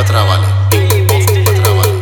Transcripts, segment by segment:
पतरा वाले, king of पतरा वाले,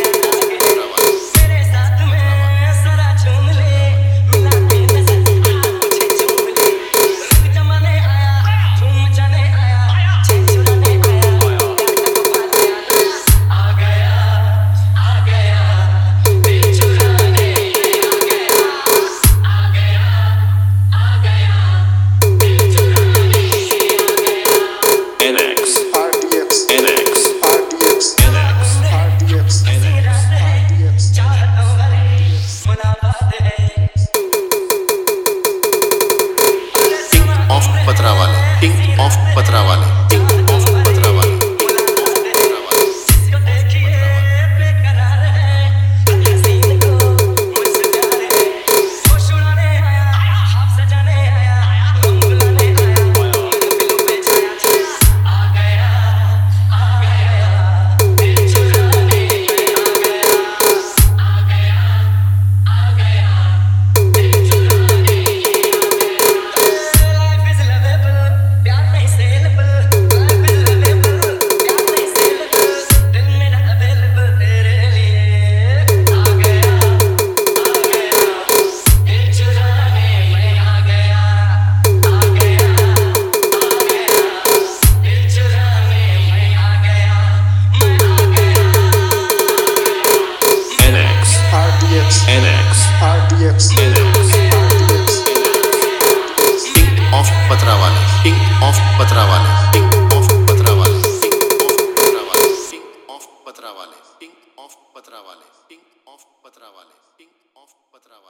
पतरा वाले, किंग ऑफ पतरा वाले, किंग ऑफ पतरा वाले। किंग ऑफ पतरा वाले, किंग ऑफ पतरा वाले, किंग ऑफ पतरा वाले, किंग ऑफ पतरा वाले, किंग ऑफ पतरा वाले, किंग ऑफ पतरा वाले, किंग ऑफ पतरा वाले, किंग ऑफ पतरा वाले।